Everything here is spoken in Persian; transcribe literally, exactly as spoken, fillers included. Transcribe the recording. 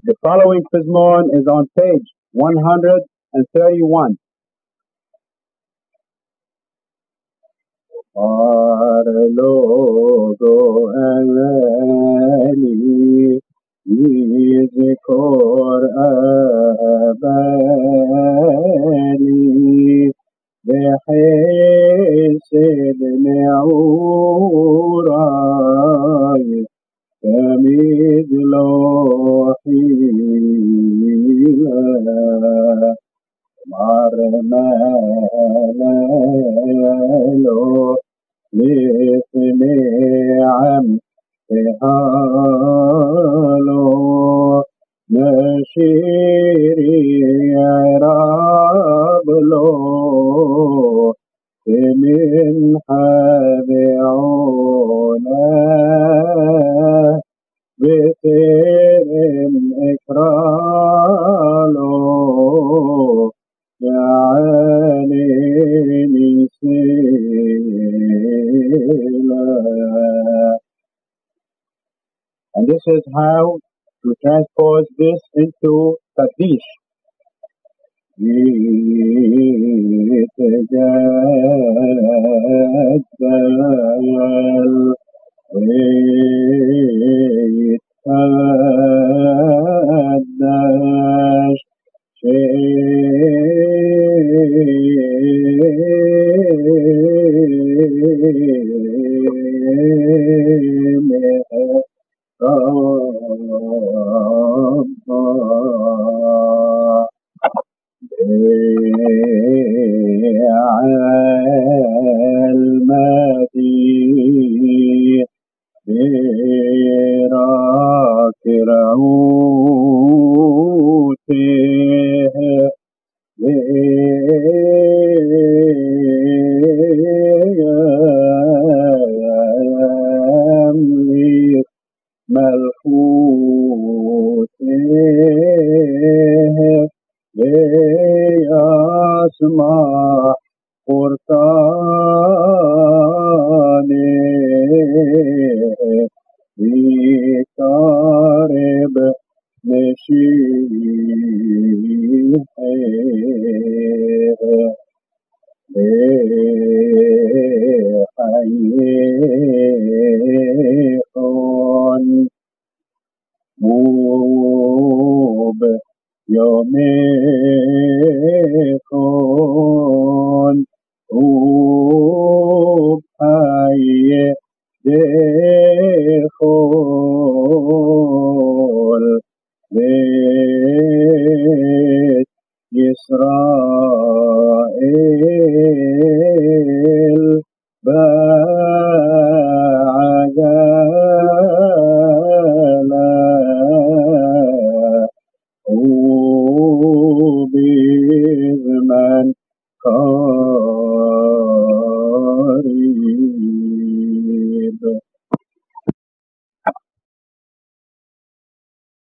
The following pizmon is on page one hundred thirty-one. Arlogo eleni yizkor abani بحسد نعوراي تميد لوحيلا مرمالو مثني عم هالو نشيري عراب له من حبيعونا بثير إكرالو يعني نسيلا. And this is how to transpose this into Kaddish. يتجدل ويتقدش شيء المدين براك رعوته يملك ملكوته ليسمع قرطانه يقارب مشيحه بحيحون موب يوميكون وبحي دخول بيت يسرى